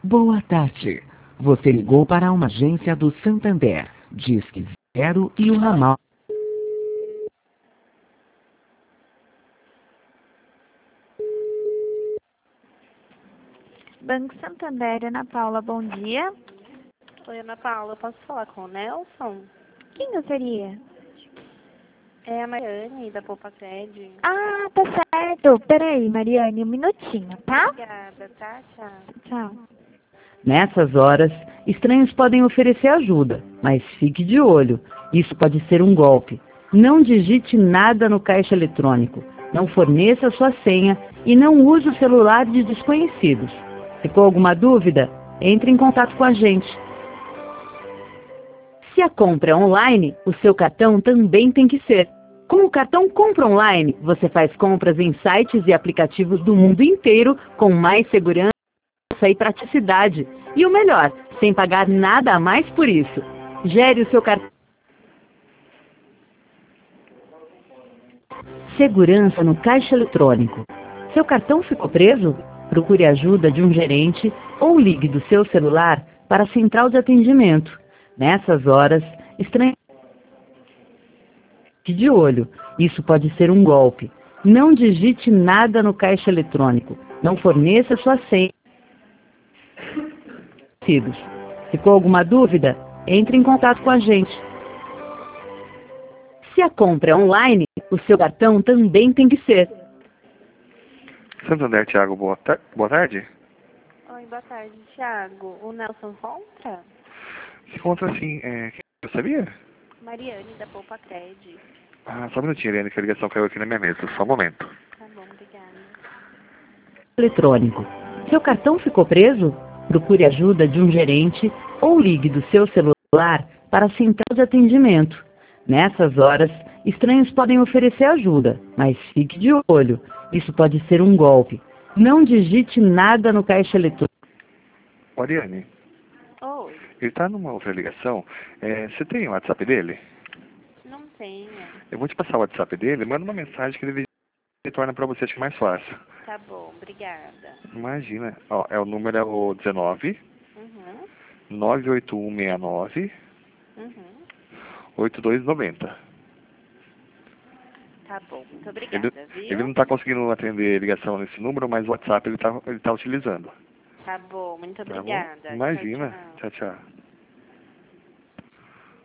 Boa tarde. Você ligou para uma agência do Santander. Disque 0 e o ramal. Banco Santander, Ana Paula, bom dia. Oi, Ana Paula, posso falar com o Nelson? Quem gostaria? É a Mariane, da Poupa Cred. Ah, tá certo. Peraí, Mariane, um minutinho, tá? Obrigada, tá? Tchau. Tchau. Nessas horas, estranhos podem oferecer ajuda, mas fique de olho. Isso pode ser um golpe. Não digite nada no caixa eletrônico. Não forneça sua senha e não use o celular de desconhecidos. Ficou alguma dúvida? Entre em contato com a gente. Se a compra é online, o seu cartão também tem que ser. Com o cartão Compra Online, você faz compras em sites e aplicativos do mundo inteiro com mais segurança e praticidade. E o melhor, sem pagar nada a mais por isso. Gere o seu cartão. Segurança no caixa eletrônico. Seu cartão ficou preso? Procure ajuda de um gerente ou ligue do seu celular para a central de atendimento. Nessas horas, estranhe. Fique de olho. Isso pode ser um golpe. Não digite nada no caixa eletrônico. Não forneça sua senha. Ficou alguma dúvida? Entre em contato com a gente. Se a compra é online, o seu cartão também tem que ser. Santander, Thiago, boa tarde. Oi, boa tarde, Thiago. O Nelson encontra? Se encontra assim, eu sabia? Mariane, da Poupa Cred. Ah, só um minutinho, Helene, que a ligação caiu aqui na minha mesa. Só um momento. Tá bom, obrigada. Eletrônico. Seu cartão ficou preso? Procure ajuda de um gerente ou ligue do seu celular para a central de atendimento. Nessas horas, estranhos podem oferecer ajuda, mas fique de olho. Isso pode ser um golpe. Não digite nada no caixa eletrônico. Mariane, Oi, ele tá numa outra ligação. Você tem o WhatsApp dele? não tenho. Eu vou te passar o WhatsApp dele, manda uma mensagem que ele retorna para você, acho que é mais fácil. Tá bom, obrigada. Imagina. Ó, o número é o 19 Uhum, 98169 uhum. 8290. Tá bom, muito obrigada, viu? Ele não está conseguindo atender ligação nesse número, mas o WhatsApp ele tá utilizando. Tá bom, muito Tá bom? obrigada. Imagina. Tchau, tchau. Tchau, tchau.